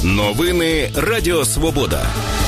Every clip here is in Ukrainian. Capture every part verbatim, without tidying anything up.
Новини Радіо Свобода.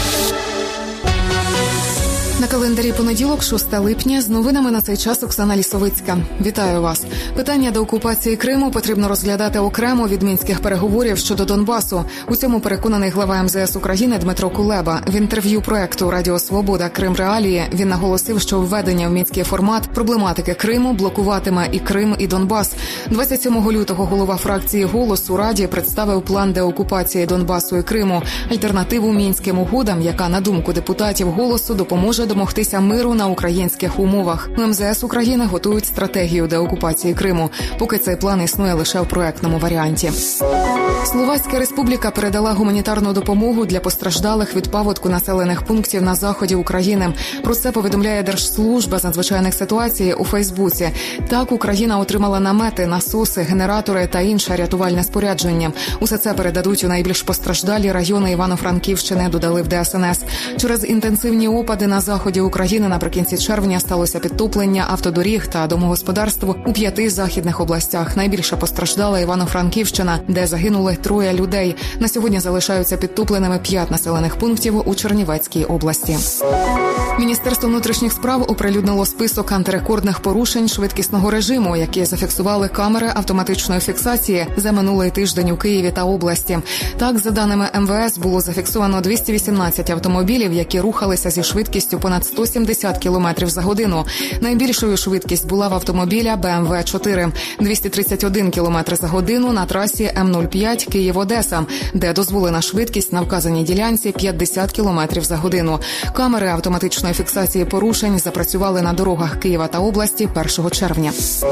На календарі понеділок, шостого липня, з новинами на цей час Оксана Лісовицька. Вітаю вас. Питання деокупації Криму потрібно розглядати окремо від мінських переговорів щодо Донбасу. У цьому переконаний глава ем зе ес України Дмитро Кулеба. В інтерв'ю проекту «Радіо Свобода. Крим. Реалії» він наголосив, що введення в мінський формат проблематики Криму блокуватиме і Крим, і Донбас. двадцять сьомого лютого голова фракції «Голос» у Раді представив план деокупації Донбасу і Криму, альтернативу мінським угодам, яка, на думку депутатів «Голосу», допоможе домогтися миру на українських умовах. У ем зе ес України готують стратегію деокупації Криму, поки цей план існує лише в проектному варіанті. Словацька Республіка передала гуманітарну допомогу для постраждалих від паводку населених пунктів на заході України. Про це повідомляє Держслужба з надзвичайних ситуацій у Фейсбуці. Так, Україна отримала намети, насоси, генератори та інше рятувальне спорядження. Усе це передадуть у найбільш постраждалі райони Івано-Франківщини, додали в де ес ен ес. Через інтенсивні опади на заході України наприкінці червня сталося підтоплення автодоріг та домогосподарств у п'яти західних областях. Найбільше постраждала Івано-Франківщина, де загинули троє людей. На сьогодні залишаються підтопленими п'ять населених пунктів у Чернівецькій області. Міністерство внутрішніх справ оприлюднило список антирекордних порушень швидкісного режиму, які зафіксували камери автоматичної фіксації за минулий тиждень у Києві та області. Так, за даними ем ве ес, було зафіксовано двісті вісімнадцять автомобілів, які рухалися зі швидкістю понад сто сімдесят кілометрів за годину. Найбільшою швидкість була в автомобіля бе ем ве чотири – двісті тридцять один кілометр за годину на трасі ем нуль п'ять Київ-Одеса, де дозволена швидкість на вказаній ділянці п'ятдесят кілометрів за годину. Камери автоматичної фіксації порушень запрацювали на дорогах Києва та області першого червня.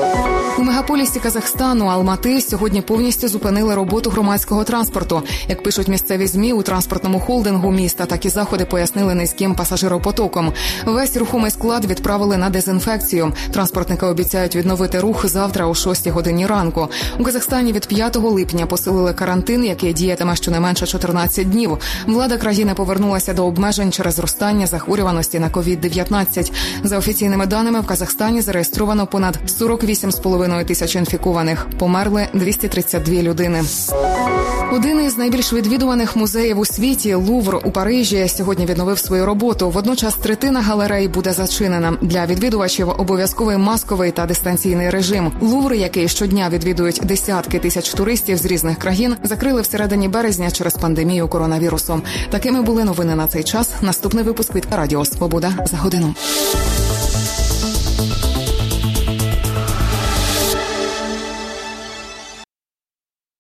У мегаполісі Казахстану Алмати сьогодні повністю зупинили роботу громадського транспорту. Як пишуть місцеві ЗМІ, у транспортному холдингу міста такі заходи пояснили низьким пасажиропотоком. Весь рухомий склад відправили на дезінфекцію. Транспортники обіцяють відновити рух завтра о шостій годині ранку. У Казахстані від п'ятого липня посилили карантин, який діятиме щонайменше чотирнадцять днів. Влада країни повернулася до обмежень через зростання захворюваності на ковід дев'ятнадцять. За офіційними даними, в Казахстані зареєстровано понад сорок вісім з половиною тисяч інфікованих. Померли двісті тридцять дві людини. Один із найбільш відвідуваних музеїв у світі, Лувр у Парижі, сьогодні відновив свою роботу. Водночас третина галерей буде зачинена. Для відвідувачів обов'язковий масковий та дистанційний режим. Лувр, який щодня відвідують десятки тисяч туристів з різних країн, закрили всередині березня через пандемію коронавірусу. Такими були новини на цей час. Наступний випуск від Радіо Свобода за годину.